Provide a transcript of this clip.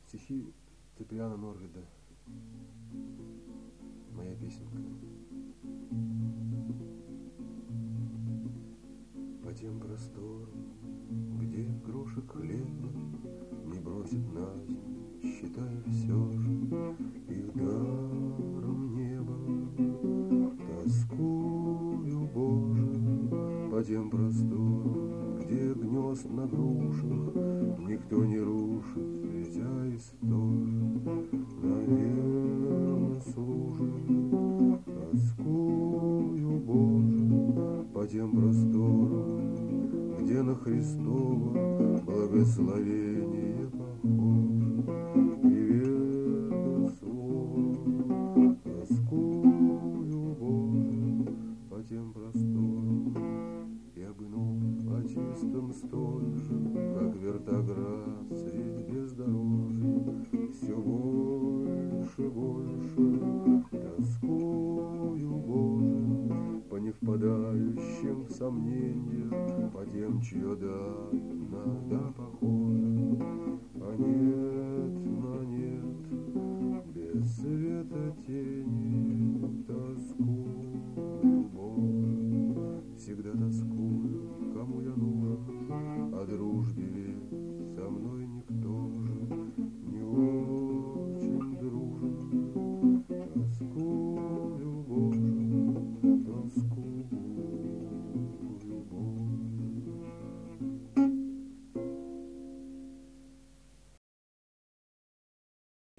Стихи Циприана Норвида. Моя песенка. По тем просторам, где крошек хлеба не бросит на землю, считая все же их даром небо, тоскую, Боже, по тем просторам, где гнезд на грушах никто не рушит, ведь аист тоже, наверно, служит. Тоскую, Боже, по тем просторам, где на Христово благословение похоже. Привет, слово. Тоскую, Боже, по тем просторам, и обном очистом столь же, как вертоград средь бездорожья, все больше, больше. Тоскую, Боже, по невпадающим в сомнения, по тем, чье да на да похоже.